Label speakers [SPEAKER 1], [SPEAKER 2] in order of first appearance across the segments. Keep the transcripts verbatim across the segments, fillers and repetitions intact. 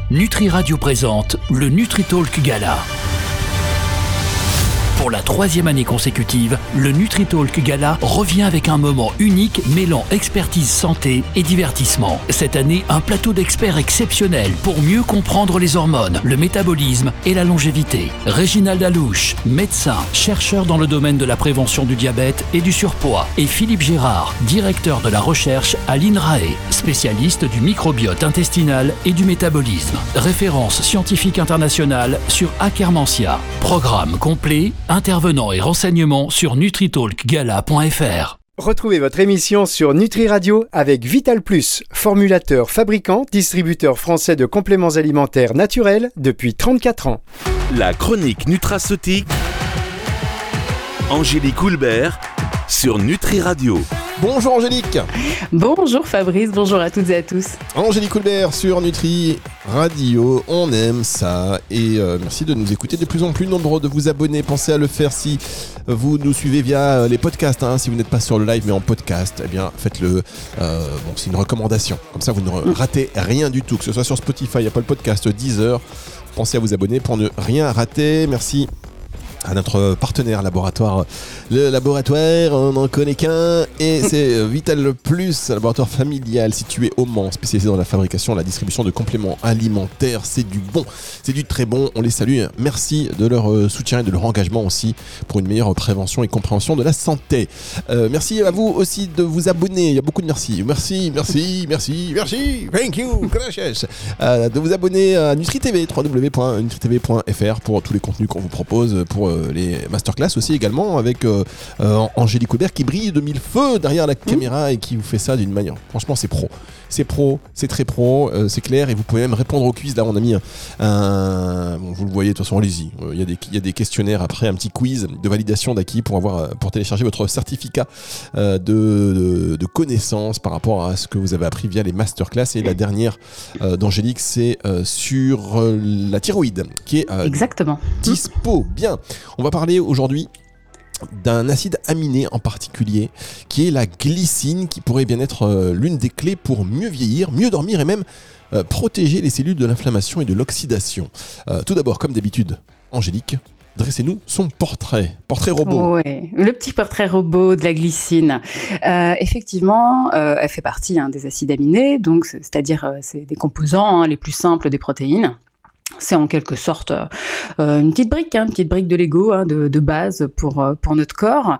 [SPEAKER 1] Nutri Radio présente le NutriTalk Gala. Pour la troisième année consécutive, le NutriTalk Gala revient avec un moment unique mêlant expertise santé et divertissement. Cette année, un plateau d'experts exceptionnel pour mieux comprendre les hormones, le métabolisme et la longévité. Réginald Alouche, médecin, chercheur dans le domaine de la prévention du diabète et du surpoids. Et Philippe Gérard, directeur de la recherche à l'INRAE, spécialiste du microbiote intestinal et du métabolisme. Référence scientifique internationale sur Akkermansia. Programme complet, intervenants et renseignements sur nutritalk gala point f r.
[SPEAKER 2] Retrouvez votre émission sur Nutri Radio avec Vital Plus, formulateur, fabricant, distributeur français de compléments alimentaires naturels depuis trente-quatre ans.
[SPEAKER 3] La chronique nutraceutique, Angélique Houlbert sur Nutri Radio.
[SPEAKER 4] Bonjour Angélique.
[SPEAKER 5] Bonjour Fabrice, bonjour à toutes et à tous.
[SPEAKER 4] Angélique Houlbert sur Nutri Radio, on aime ça et euh, merci de nous écouter, de plus en plus nombreux, de vous abonner. Pensez à le faire si vous nous suivez via les podcasts, hein. Si vous n'êtes pas sur le live mais en podcast, eh bien faites-le. Euh, bon, c'est une recommandation, comme ça vous ne ratez rien du tout, que ce soit sur Spotify, Apple Podcast, Deezer. Pensez à vous abonner pour ne rien rater. Merci à notre partenaire laboratoire, le laboratoire, on n'en connaît qu'un, et c'est Vital Plus, un laboratoire familial situé au Mans, spécialisé dans la fabrication et la distribution de compléments alimentaires. C'est du bon, c'est du très bon, on les salue. Merci de leur soutien et de leur engagement aussi pour une meilleure prévention et compréhension de la santé. Euh, merci à vous aussi de vous abonner, il y a beaucoup de merci, merci, merci, merci, merci, thank you, gracias, euh, de vous abonner à Nutri T V, w w w point nutri t v point f r pour tous les contenus qu'on vous propose, pour les masterclass aussi également, avec euh, euh, Angélique Houlbert qui brille de mille feux derrière la caméra et qui vous fait ça d'une manière, franchement c'est pro, c'est pro, c'est très pro, euh, c'est clair, et vous pouvez même répondre aux quiz. Là on a mis un, un bon, vous le voyez de toute façon, allez-y, il euh, y, y a des questionnaires après, un petit quiz de validation d'acquis pour avoir, pour télécharger votre certificat euh, de, de, de connaissances par rapport à ce que vous avez appris via les masterclass. Et la dernière euh, d'Angélique, c'est euh, sur euh, la thyroïde qui est euh,
[SPEAKER 5] exactement
[SPEAKER 4] dispo. Bien. On va parler aujourd'hui d'un acide aminé en particulier, qui est la glycine, qui pourrait bien être euh, l'une des clés pour mieux vieillir, mieux dormir et même euh, protéger les cellules de l'inflammation et de l'oxydation. Euh, tout d'abord, comme d'habitude, Angélique, dressez-nous son portrait, portrait robot.
[SPEAKER 5] Oui, le petit portrait robot de la glycine. Euh, effectivement, euh, elle fait partie hein, des acides aminés, donc c'est, c'est-à-dire euh, c'est des composants hein, les plus simples des protéines. C'est en quelque sorte euh, une petite brique, hein, une petite brique de Lego hein, de, de base pour euh, pour notre corps.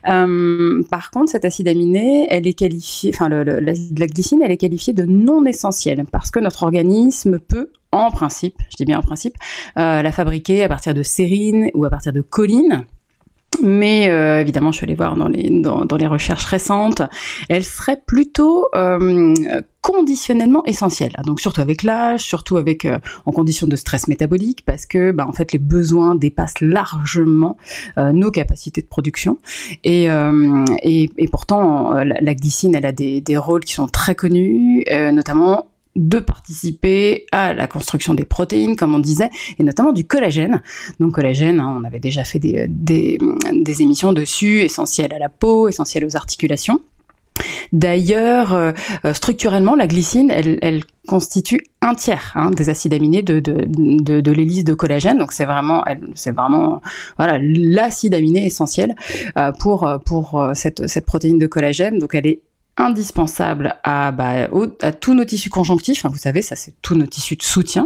[SPEAKER 5] Euh, par contre, cet acide aminé, elle est qualifiée, enfin le, le, la, la glycine, elle est qualifiée de non essentielle parce que notre organisme peut, en principe, je dis bien en principe, euh, la fabriquer à partir de sérine ou à partir de choline. Mais euh, évidemment, je suis allée voir dans les, dans, dans les recherches récentes, elle serait plutôt euh, conditionnellement essentielle. Donc surtout avec l'âge, surtout avec euh, en condition de stress métabolique, parce que bah, en fait les besoins dépassent largement euh, nos capacités de production. Et, euh, et, et pourtant, euh, la, la glycine, elle a des, des rôles qui sont très connus, euh, notamment de participer à la construction des protéines, comme on disait, et notamment du collagène. Donc collagène, hein, on avait déjà fait des, des, des émissions dessus, essentiel à la peau, essentiel aux articulations. D'ailleurs, euh, structurellement, la glycine, elle, elle constitue un tiers hein, des acides aminés de, de, de, de l'hélice de collagène. Donc c'est vraiment, elle, c'est vraiment, voilà, l'acide aminé essentiel euh, pour pour cette cette protéine de collagène. Donc elle est indispensable à, bah, au, à tous nos tissus conjonctifs, hein, vous savez, ça c'est tous nos tissus de soutien,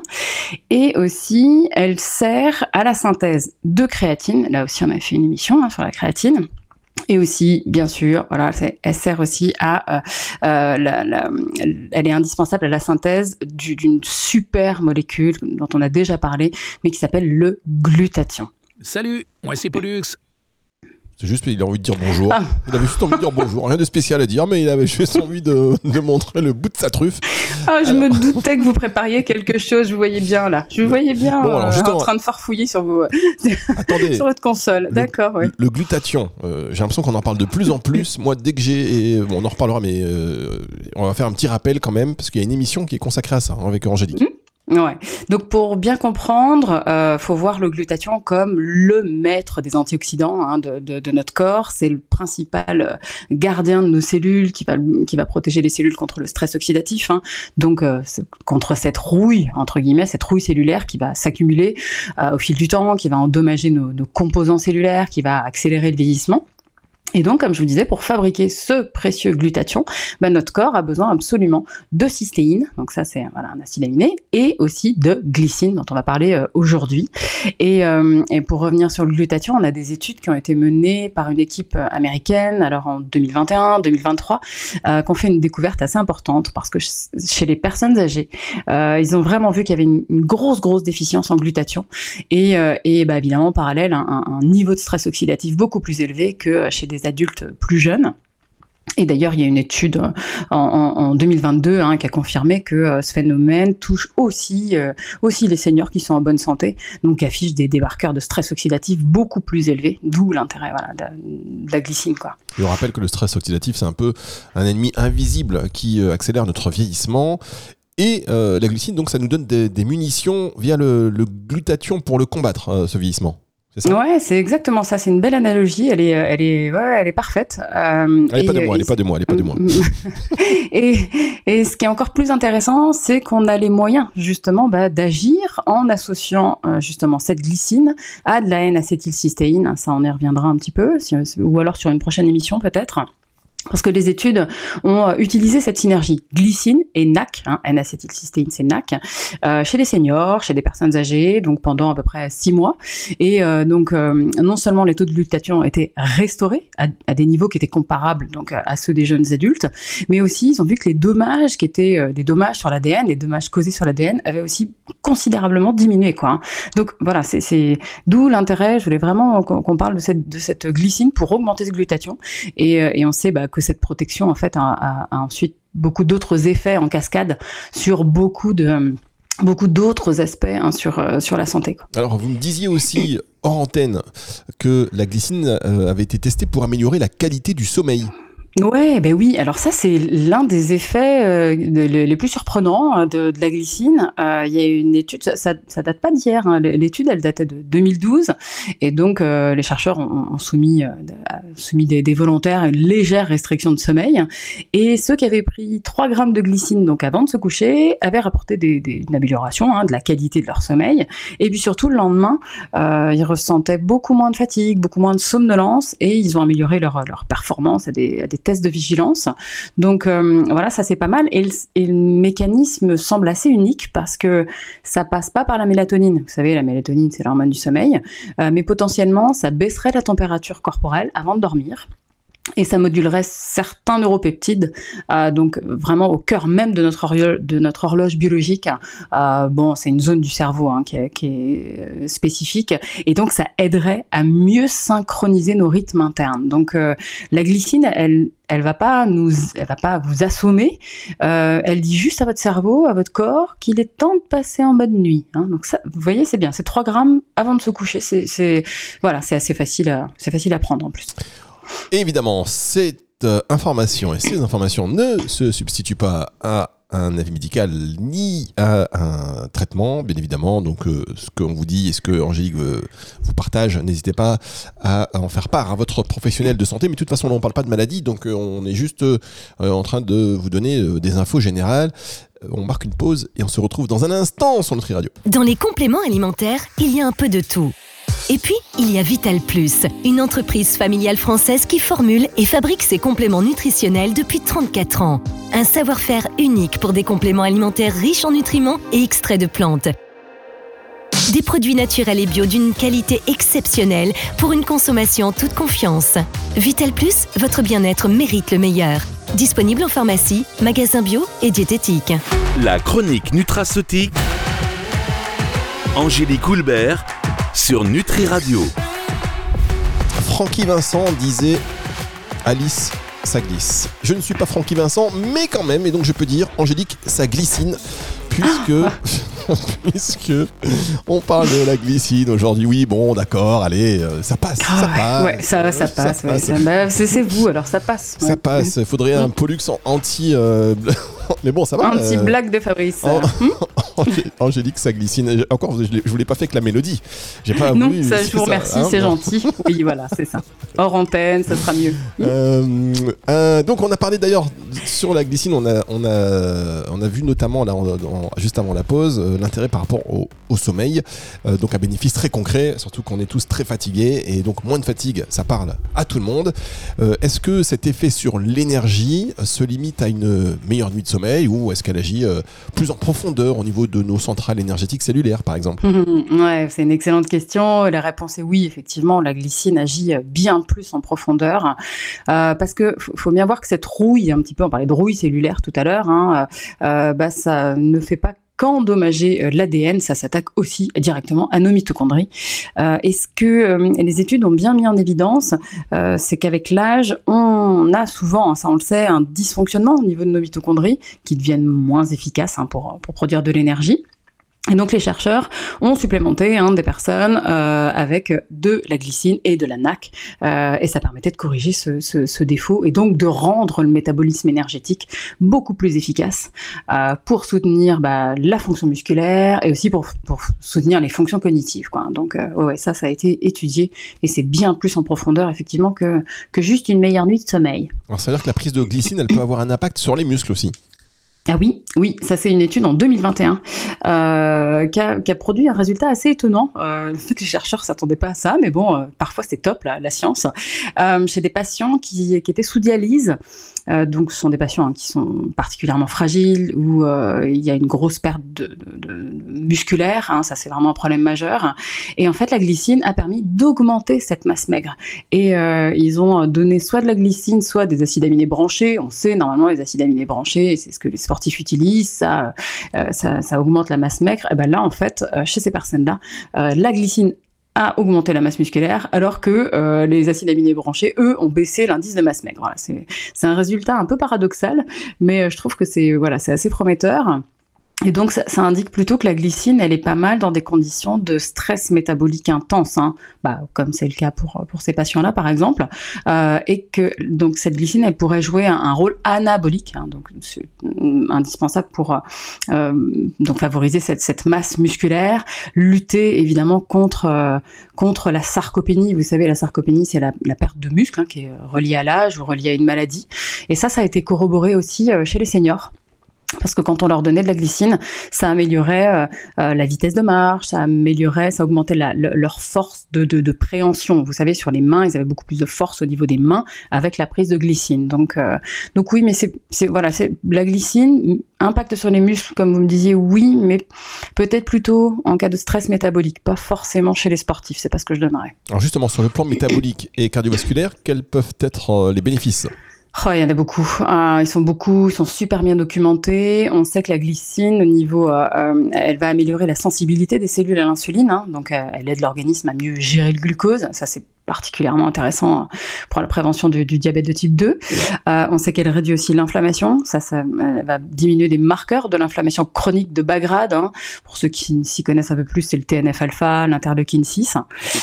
[SPEAKER 5] et aussi elle sert à la synthèse de créatine, là aussi on a fait une émission hein, sur la créatine, et aussi, bien sûr, voilà, c'est, elle sert aussi à, euh, euh, la, la, elle est indispensable à la synthèse du, d'une super molécule dont on a déjà parlé, mais qui s'appelle le glutathion.
[SPEAKER 1] Salut, moi c'est Pollux.
[SPEAKER 4] C'est juste qu'il a envie de dire bonjour. Ah. Il avait juste envie de dire bonjour. Rien de spécial à dire, mais il avait juste envie de, de montrer le bout de sa truffe.
[SPEAKER 5] Ah, je alors... me doutais que vous prépariez quelque chose. Je vous voyais bien là. Je vous voyais bien bon, alors, euh, en train de farfouiller sur, vos...
[SPEAKER 4] Attendez,
[SPEAKER 5] sur votre console.
[SPEAKER 4] Le,
[SPEAKER 5] D'accord, oui.
[SPEAKER 4] Le glutathion, euh, j'ai l'impression qu'on en parle de plus en plus. Moi, dès que j'ai... Et, bon, on en reparlera, mais euh, on va faire un petit rappel quand même, parce qu'il y a une émission qui est consacrée à ça, hein, avec Angélique. Mmh.
[SPEAKER 5] Ouais. Donc pour bien comprendre, euh, faut voir le glutathion comme le maître des antioxydants hein, de, de, de notre corps. C'est le principal gardien de nos cellules qui va qui va protéger les cellules contre le stress oxydatif. Hein. Donc euh, contre cette rouille entre guillemets, cette rouille cellulaire qui va s'accumuler euh, au fil du temps, qui va endommager nos, nos composants cellulaires, qui va accélérer le vieillissement. Et donc, comme je vous disais, pour fabriquer ce précieux glutathion, bah, notre corps a besoin absolument de cystéine, donc ça c'est voilà, un acide aminé, et aussi de glycine, dont on va parler euh, aujourd'hui. Et, euh, et pour revenir sur le glutathion, on a des études qui ont été menées par une équipe américaine, alors en deux mille vingt et un, deux mille vingt-trois, euh, qui ont fait une découverte assez importante, parce que chez les personnes âgées, euh, ils ont vraiment vu qu'il y avait une, une grosse, grosse déficience en glutathion, et, euh, et bah, évidemment, en parallèle, un, un niveau de stress oxydatif beaucoup plus élevé que chez des adultes plus jeunes. Et d'ailleurs, il y a une étude en, en, en deux mille vingt-deux hein, qui a confirmé que euh, ce phénomène touche aussi, euh, aussi les seniors qui sont en bonne santé, donc qui affichent des, des marqueurs de stress oxydatif beaucoup plus élevés, d'où l'intérêt voilà, de, de la glycine, quoi.
[SPEAKER 4] Je rappelle que le stress oxydatif, c'est un peu un ennemi invisible qui euh, accélère notre vieillissement. Et euh, la glycine, donc, ça nous donne des, des munitions via le, le glutathion pour le combattre, euh, ce vieillissement. C'est ça ?
[SPEAKER 5] Ouais, c'est exactement ça. C'est une belle analogie. Elle est, elle est, ouais, elle est parfaite. Euh,
[SPEAKER 4] elle n'est pas de moi. Elle n'est pas de moi. Elle est pas de moi.
[SPEAKER 5] et, et ce qui est encore plus intéressant, c'est qu'on a les moyens justement bah, d'agir en associant euh, justement cette glycine à de la N-acétylcystéine. Ça, on y reviendra un petit peu, si, ou alors sur une prochaine émission peut-être. Parce que les études ont utilisé cette synergie glycine et N A C, hein, N-acétylcystéine, c'est N A C, euh, chez les seniors, chez des personnes âgées, donc pendant à peu près six mois. Et euh, donc, euh, non seulement les taux de glutathion ont été restaurés à, à des niveaux qui étaient comparables donc à ceux des jeunes adultes, mais aussi ils ont vu que les dommages qui étaient euh, des dommages sur l'A D N, les dommages causés sur l'A D N, avaient aussi considérablement diminué, quoi. Hein. Donc voilà, c'est, c'est d'où l'intérêt. Je voulais vraiment qu'on, qu'on parle de cette, de cette glycine pour augmenter ce glutathion. Et, et on sait bah, que cette protection en fait a, a, a ensuite beaucoup d'autres effets en cascade sur beaucoup de beaucoup d'autres aspects hein, sur euh, sur la santé, quoi.
[SPEAKER 4] Alors vous me disiez aussi hors antenne que la glycine euh, avait été testée pour améliorer la qualité du sommeil.
[SPEAKER 5] Ouais, ben oui. Alors ça, c'est l'un des effets euh, de, les plus surprenants de, de la glycine. Euh, il y a une étude, ça, ça, ça date pas d'hier. Hein. L'étude, elle datait de deux mille douze, et donc euh, les chercheurs ont, ont soumis, euh, soumis des, des volontaires à une légère restriction de sommeil. Et ceux qui avaient pris trois grammes de glycine, donc avant de se coucher, avaient rapporté des, des, une amélioration hein, de la qualité de leur sommeil. Et puis surtout le lendemain, euh, ils ressentaient beaucoup moins de fatigue, beaucoup moins de somnolence, et ils ont amélioré leur leur performance à des, à des tests de vigilance. Donc euh, voilà, ça c'est pas mal. Et le, et le mécanisme semble assez unique parce que ça passe pas par la mélatonine. Vous savez, la mélatonine, c'est l'hormone du sommeil. Euh, mais potentiellement, ça baisserait la température corporelle avant de dormir. Et ça modulerait certains neuropeptides, euh, donc vraiment au cœur même de notre, horlo- de notre horloge biologique. Euh, bon, c'est une zone du cerveau hein, qui est, qui est spécifique, et donc ça aiderait à mieux synchroniser nos rythmes internes. Donc euh, la glycine, elle, elle va pas nous, elle va pas vous assommer. Euh, elle dit juste à votre cerveau, à votre corps, qu'il est temps de passer en mode nuit. Hein. Donc ça, vous voyez, c'est bien. C'est trois grammes avant de se coucher. C'est, c'est voilà, c'est assez facile, à, c'est facile à prendre en plus.
[SPEAKER 4] Et évidemment, cette euh, information et ces informations ne se substituent pas à un avis médical ni à un traitement, bien évidemment. Donc, euh, ce qu'on vous dit et ce que Angélique euh, vous partage, n'hésitez pas à en faire part à votre professionnel de santé. Mais de toute façon, là, on ne parle pas de maladie, donc euh, on est juste euh, en train de vous donner euh, des infos générales. Euh, on marque une pause et on se retrouve dans un instant sur Nutri Radio.
[SPEAKER 6] Dans les compléments alimentaires, il y a un peu de tout. Et puis, il y a Vital Plus, une entreprise familiale française qui formule et fabrique ses compléments nutritionnels depuis trente-quatre ans. Un savoir-faire unique pour des compléments alimentaires riches en nutriments et extraits de plantes. Des produits naturels et bio d'une qualité exceptionnelle pour une consommation en toute confiance. Vital Plus, votre bien-être mérite le meilleur. Disponible en pharmacie, magasin bio et diététique.
[SPEAKER 3] La chronique nutraceutique, Angélique Houlbert, sur Nutri Radio.
[SPEAKER 4] Francky Vincent disait Alice, ça glisse. Je ne suis pas Francky Vincent, mais quand même, et donc je peux dire Angélique, ça glycine, puisque, ah. puisque on parle de la glycine aujourd'hui. Oui, bon, d'accord, allez, euh, ça passe, ah, ça passe.
[SPEAKER 5] Ouais, ça, ça passe. Ça ouais, passe. Ça, bah, c'est, c'est vous, alors ça passe.
[SPEAKER 4] Ça ouais. passe. Il faudrait un Pollux anti. Euh, mais bon, ça va.
[SPEAKER 5] Anti-blague euh, de Fabrice.
[SPEAKER 4] En, Angélique, ça glycine. Encore, je ne vous l'ai pas fait avec la mélodie. J'ai pas
[SPEAKER 5] non,
[SPEAKER 4] voulu,
[SPEAKER 5] ça, je vous
[SPEAKER 4] ça,
[SPEAKER 5] remercie,
[SPEAKER 4] hein,
[SPEAKER 5] c'est
[SPEAKER 4] bon.
[SPEAKER 5] gentil. Oui, voilà, c'est ça. Hors antenne, ça sera mieux.
[SPEAKER 4] Euh, euh, donc, on a parlé d'ailleurs sur la glycine. On a, on a, on a vu notamment là, en, en, juste avant la pause, euh, l'intérêt par rapport au, au sommeil. Euh, donc, un bénéfice très concret, surtout qu'on est tous très fatigués et donc moins de fatigue, ça parle à tout le monde. Euh, est-ce que cet effet sur l'énergie se limite à une meilleure nuit de sommeil ou est-ce qu'elle agit euh, plus en profondeur au niveau de nos centrales énergétiques cellulaires, par exemple?
[SPEAKER 5] Mmh, ouais, c'est une excellente question. La réponse est oui, effectivement, la glycine agit bien plus en profondeur euh, parce que f- faut bien voir que cette rouille, un petit peu, on parlait de rouille cellulaire tout à l'heure, hein, euh, bah, ça ne fait pas qu'endommager l'A D N, ça s'attaque aussi directement à nos mitochondries. Euh, et ce que euh, les études ont bien mis en évidence, euh, c'est qu'avec l'âge, on a souvent, hein, ça on le sait, un dysfonctionnement au niveau de nos mitochondries qui deviennent moins efficaces hein, pour, pour produire de l'énergie. Et donc les chercheurs ont supplémenté hein, des personnes euh, avec de la glycine et de la N A C, euh, et ça permettait de corriger ce, ce, ce défaut et donc de rendre le métabolisme énergétique beaucoup plus efficace euh, pour soutenir bah, la fonction musculaire et aussi pour, pour soutenir les fonctions cognitives, quoi. Donc euh, ouais, ça, ça a été étudié et c'est bien plus en profondeur effectivement que, que juste une meilleure nuit de sommeil.
[SPEAKER 4] Alors, ça veut dire que la prise de glycine, elle peut avoir un impact sur les muscles aussi.
[SPEAKER 5] Ah oui, oui, ça c'est une étude en deux mille vingt et un euh, qui, a, qui a produit un résultat assez étonnant. Euh, les chercheurs ne s'attendaient pas à ça, mais bon, euh, parfois c'est top la, la science. Euh, chez des patients qui, qui étaient sous dialyse, euh, donc ce sont des patients hein, qui sont particulièrement fragiles, où euh, il y a une grosse perte de, de, de musculaire, hein, ça c'est vraiment un problème majeur. Et en fait, la glycine a permis d'augmenter cette masse maigre. Et euh, ils ont donné soit de la glycine, soit des acides aminés branchés. On sait normalement les acides aminés branchés, c'est ce que les sportifs utilisent, ça, euh, ça, ça augmente la masse maigre. Et ben là, en fait, euh, chez ces personnes-là, euh, la glycine a augmenté la masse musculaire, alors que euh, les acides aminés branchés, eux, ont baissé l'indice de masse maigre. Voilà, c'est, c'est un résultat un peu paradoxal, mais euh, je trouve que c'est, voilà, c'est assez prometteur. Et donc, ça, ça indique plutôt que la glycine, elle est pas mal dans des conditions de stress métabolique intense, hein, bah, comme c'est le cas pour, pour ces patients-là, par exemple, euh, et que donc cette glycine, elle pourrait jouer un, un rôle anabolique, hein, donc c'est indispensable pour euh, donc favoriser cette, cette masse musculaire, lutter évidemment contre euh, contre la sarcopénie. Vous savez, la sarcopénie, c'est la, la perte de muscle hein, qui est reliée à l'âge ou reliée à une maladie, et ça, ça a été corroboré aussi euh, chez les seniors. Parce que quand on leur donnait de la glycine, ça améliorait euh, euh, la vitesse de marche, ça améliorait, ça augmentait la, le, leur force de, de, de préhension. Vous savez, sur les mains, ils avaient beaucoup plus de force au niveau des mains avec la prise de glycine. Donc, euh, donc oui, mais c'est, c'est voilà, c'est la glycine impact sur les muscles, comme vous me disiez, oui, mais peut-être plutôt en cas de stress métabolique, pas forcément chez les sportifs. C'est pas ce que je donnerais.
[SPEAKER 4] Alors justement, sur le plan métabolique et cardiovasculaire, quels peuvent être euh, les bénéfices ?
[SPEAKER 5] Oh, il y en a beaucoup. Euh, ils sont beaucoup, ils sont super bien documentés. On sait que la glycine, au niveau, euh, euh, elle va améliorer la sensibilité des cellules à l'insuline. Hein, donc, euh, elle aide l'organisme à mieux gérer le glucose. Ça, c'est particulièrement intéressant pour la prévention du, du diabète de type deux. Euh, on sait qu'elle réduit aussi l'inflammation. Ça, ça elle va diminuer des marqueurs de l'inflammation chronique de bas grade. Hein. Pour ceux qui s'y connaissent un peu plus, c'est le T N F alpha, l'interleukine six.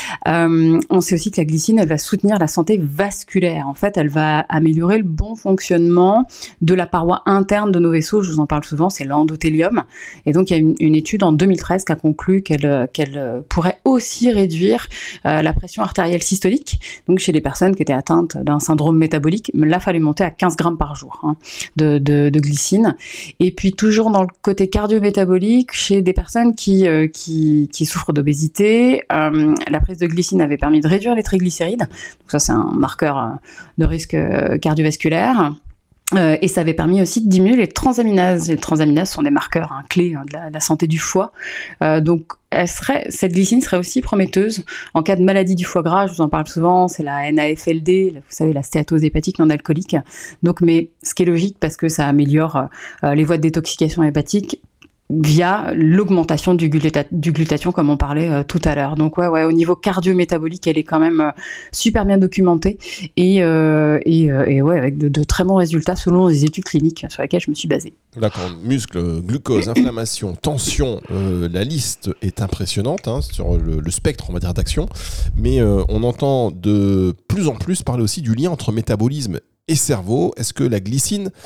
[SPEAKER 5] Euh, on sait aussi que la glycine, elle va soutenir la santé vasculaire. En fait, elle va améliorer le bon fonctionnement de la paroi interne de nos vaisseaux. Je vous en parle souvent, c'est l'endothélium. Et donc, il y a une, une étude en deux mille treize qui a conclu qu'elle, qu'elle pourrait aussi réduire euh, la pression artérielle systolique, donc chez les personnes qui étaient atteintes d'un syndrome métabolique. Là, il fallait monter à quinze grammes par jour hein, de, de, de glycine. Et puis, toujours dans le côté cardio-métabolique, chez des personnes qui, euh, qui, qui souffrent d'obésité, euh, la prise de glycine avait permis de réduire les triglycérides. Donc ça, c'est un marqueur de risque cardiovasculaire. Euh, et ça avait permis aussi de diminuer les transaminases. Les transaminases sont des marqueurs hein, clés hein, de, la, de la santé du foie. Euh, donc, elle serait, cette glycine serait aussi prometteuse en cas de maladie du foie gras. Je vous en parle souvent, c'est la N A F L D, vous savez, la stéatose hépatique non alcoolique. Donc, mais ce qui est logique parce que ça améliore euh, les voies de détoxication hépatique via l'augmentation du, gluta- du glutathion, comme on parlait euh, tout à l'heure. Donc ouais, ouais, au niveau cardio-métabolique, elle est quand même euh, super bien documentée et, euh, et, euh, et ouais, avec de, de très bons résultats selon les études cliniques sur lesquelles je me suis basée.
[SPEAKER 4] D'accord, muscles, glucose, inflammation, tension, euh, la liste est impressionnante hein, sur le, le spectre, on va dire, d'action, mais euh, on entend de plus en plus parler aussi du lien entre métabolisme et cerveau. Est-ce que la glycine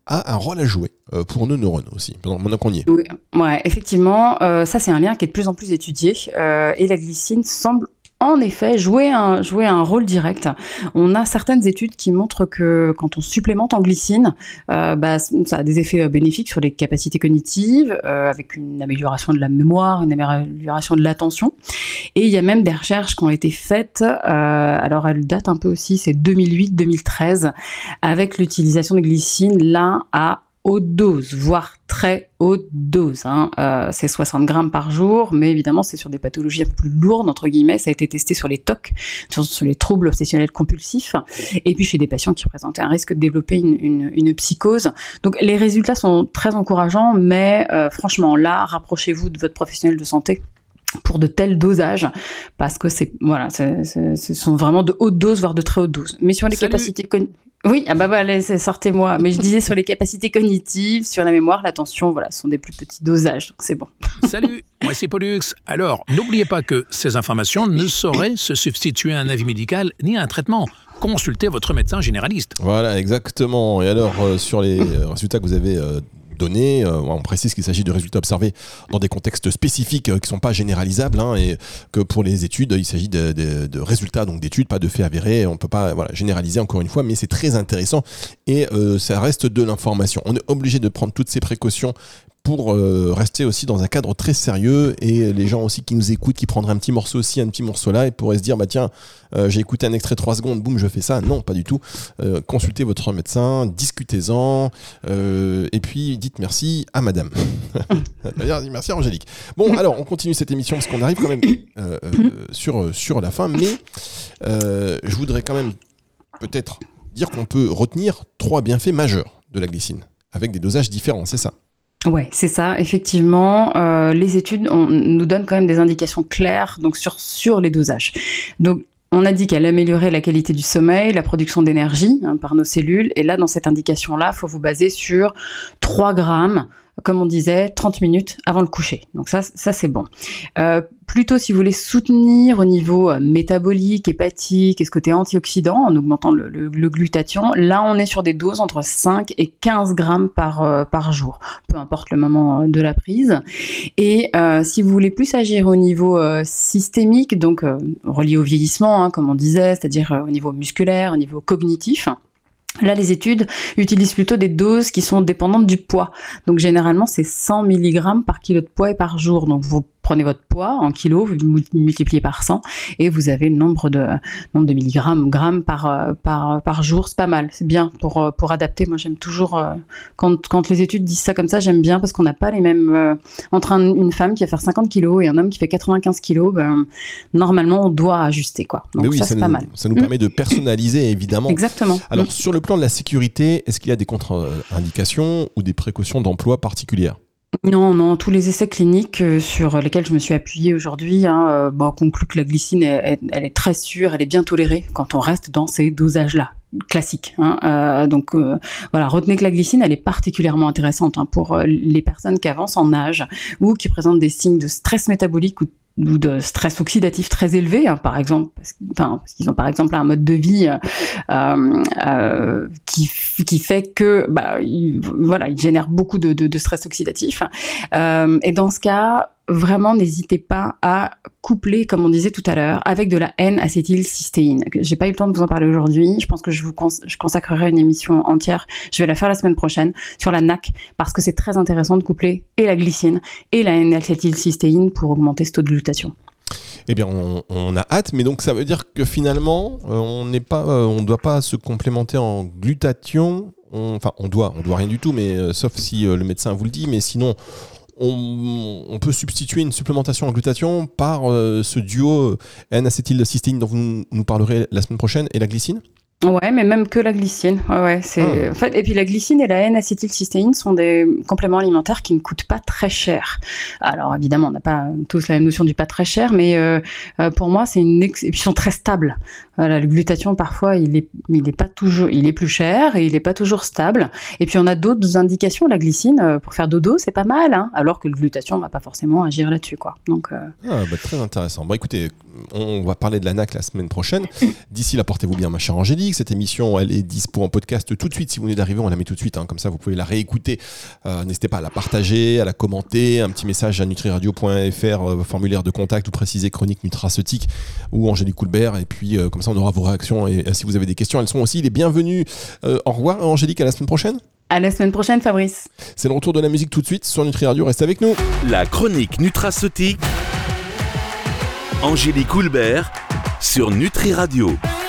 [SPEAKER 4] a un rôle à jouer euh, pour nos neurones aussi, pendant qu'on y est.
[SPEAKER 5] Oui, ouais, effectivement, euh, ça c'est un lien qui est de plus en plus étudié euh, et la glycine semble en effet jouer un, jouer un rôle direct. On a certaines études qui montrent que quand on supplémente en glycine, euh, bah, ça a des effets bénéfiques sur les capacités cognitives, euh, avec une amélioration de la mémoire, une amélioration de l'attention. Et il y a même des recherches qui ont été faites, euh, alors elles datent un peu aussi, c'est deux mille huit deux mille treize, avec l'utilisation de glycine là à haute dose, voire très haute dose. Hein. Euh, c'est soixante grammes par jour, mais évidemment, c'est sur des pathologies un peu plus lourdes, entre guillemets. Ça a été testé sur les T O C, sur, sur les troubles obsessionnels compulsifs, et puis chez des patients qui présentaient un risque de développer une, une, une psychose. Donc, les résultats sont très encourageants, mais euh, franchement, là, rapprochez-vous de votre professionnel de santé pour de tels dosages, parce que c'est, voilà, c'est, c'est, ce sont vraiment de hautes doses, voire de très hautes doses. Mais sur les Salut. capacités cognitives, oui, ah bah, bah allez, sortez-moi. Mais je disais sur les capacités cognitives, sur la mémoire, l'attention, voilà, ce sont des plus petits dosages, donc c'est bon.
[SPEAKER 1] Salut, moi c'est Pollux. Alors, n'oubliez pas que ces informations ne sauraient se substituer à un avis médical ni à un traitement. Consultez votre médecin généraliste.
[SPEAKER 4] Voilà, exactement. Et alors, euh, sur les résultats que vous avez euh, données, euh, on précise qu'il s'agit de résultats observés dans des contextes spécifiques euh, qui ne sont pas généralisables, hein, et que pour les études, il s'agit de, de, de résultats, donc d'études, pas de faits avérés. On ne peut pas voilà, généraliser encore une fois, mais c'est très intéressant et euh, ça reste de l'information. On est obligé de prendre toutes ces précautions pour euh, rester aussi dans un cadre très sérieux, et les gens aussi qui nous écoutent, qui prendraient un petit morceau ci, un petit morceau là, et pourraient se dire bah tiens, euh, j'ai écouté un extrait trois secondes, boum, je fais ça. Non, pas du tout. Euh, consultez votre médecin, discutez-en, euh, et puis dites merci à madame. D'ailleurs, merci à Angélique. Bon, alors on continue cette émission parce qu'on arrive quand même euh, euh, sur, sur la fin, mais euh, je voudrais quand même peut-être dire qu'on peut retenir trois bienfaits majeurs de la glycine, avec des dosages différents, c'est ça?
[SPEAKER 5] Ouais, c'est ça. Effectivement, euh, les études on, nous donnent quand même des indications claires donc sur sur les dosages. Donc on a dit qu'elle améliorait la qualité du sommeil, la production d'énergie hein, par nos cellules. Et là, dans cette indication-là, il faut vous baser sur trois grammes, comme on disait, trente minutes avant le coucher. Donc ça, ça c'est bon. Euh, plutôt, si vous voulez soutenir au niveau métabolique, hépatique et ce côté antioxydant, en augmentant le, le, le glutathion, là, on est sur des doses entre cinq et quinze grammes par, euh, par jour, peu importe le moment de la prise. Et euh, si vous voulez plus agir au niveau euh, systémique, donc euh, relié au vieillissement, hein, comme on disait, c'est-à-dire euh, au niveau musculaire, au niveau cognitif, là, les études utilisent plutôt des doses qui sont dépendantes du poids. Donc, généralement, c'est cent milligrammes par kilo de poids et par jour. Donc, vous prenez votre poids en kilos, vous le multipliez par cent et vous avez le nombre de, nombre de milligrammes, grammes par, par, par jour. C'est pas mal, c'est bien pour, pour adapter. Moi, j'aime toujours, quand, quand les études disent ça comme ça, j'aime bien parce qu'on n'a pas les mêmes... Euh, entre un, une femme qui va faire cinquante kilos et un homme qui fait quatre-vingt-quinze kilos, ben, normalement, on doit ajuster, quoi. Donc, oui, ça, ça, c'est nous, pas mal.
[SPEAKER 4] Ça nous mmh. permet de personnaliser, évidemment.
[SPEAKER 5] Exactement.
[SPEAKER 4] Alors,
[SPEAKER 5] mmh.
[SPEAKER 4] sur le plan de la sécurité, est-ce qu'il y a des contre-indications ou des précautions d'emploi particulières ?
[SPEAKER 5] Non, non, tous les essais cliniques euh, sur lesquels je me suis appuyée aujourd'hui hein, euh, bon, concluent que la glycine, est, est, elle est très sûre, elle est bien tolérée quand on reste dans ces dosages-là, classiques. Hein, euh, donc euh, voilà, retenez que la glycine, elle est particulièrement intéressante hein, pour euh, les personnes qui avancent en âge ou qui présentent des signes de stress métabolique ou ou de stress oxydatif très élevé, hein, par exemple, parce, enfin, parce qu'ils ont par exemple un mode de vie euh, euh, qui, qui fait que, bah, ils, voilà, ils génèrent beaucoup de, de, de stress oxydatif. Euh, et dans ce cas, vraiment, n'hésitez pas à coupler, comme on disait tout à l'heure, avec de la N-acétylcystéine. J'ai pas eu le temps de vous en parler aujourd'hui. Je pense que je vous cons- je consacrerai une émission entière. Je vais la faire la semaine prochaine sur la N A C parce que c'est très intéressant de coupler et la glycine et la N-acétylcystéine pour augmenter ce taux de glutathion.
[SPEAKER 4] Eh bien, on, on a hâte, mais donc ça veut dire que finalement, euh, on n'est pas, euh, on doit pas se complémenter en glutathion. On, enfin, on doit, on doit rien du tout, mais euh, sauf si euh, le médecin vous le dit. Mais sinon, on, on peut substituer une supplémentation en glutathion par euh, ce duo N-acétylcystéine dont vous nous parlerez la semaine prochaine et la glycine.
[SPEAKER 5] Ouais, mais même que la glycine. Ouais, ouais, c'est ah. en fait. Et puis la glycine et la N-acétylcystéine sont des compléments alimentaires qui ne coûtent pas très cher. Alors évidemment, on n'a pas tous la même notion du pas très cher, mais euh, pour moi, c'est une ex... et puis ils sont très stables. Voilà, le glutathion parfois, il est, il est pas toujours, il est plus cher et il est pas toujours stable. Et puis on a d'autres indications. La glycine pour faire dodo, c'est pas mal, hein, alors que le glutathion va pas forcément agir là-dessus, quoi. Donc. Euh...
[SPEAKER 4] Ah, bah, très intéressant. Bon, écoutez, on va parler de la N A C la semaine prochaine. D'ici là, portez-vous bien, ma chère Angélique. Nutraceutique. Cette émission, elle est dispo en podcast tout de suite. Si vous venez d'arriver, on la met tout de suite. Hein. Comme ça, vous pouvez la réécouter. Euh, n'hésitez pas à la partager, à la commenter. Un petit message à nutriradio point f r, euh, formulaire de contact ou préciser Chronique Nutraceutique ou Angélique Coulbert. Et puis, euh, comme ça, on aura vos réactions. Et euh, si vous avez des questions, elles sont aussi les bienvenues. Euh, au revoir, Angélique. À la semaine prochaine.
[SPEAKER 5] À la semaine prochaine, Fabrice.
[SPEAKER 4] C'est le retour de la musique tout de suite sur Nutri Radio. Restez avec nous.
[SPEAKER 3] La chronique nutraceutique. Angélique Coulbert sur Nutri Radio.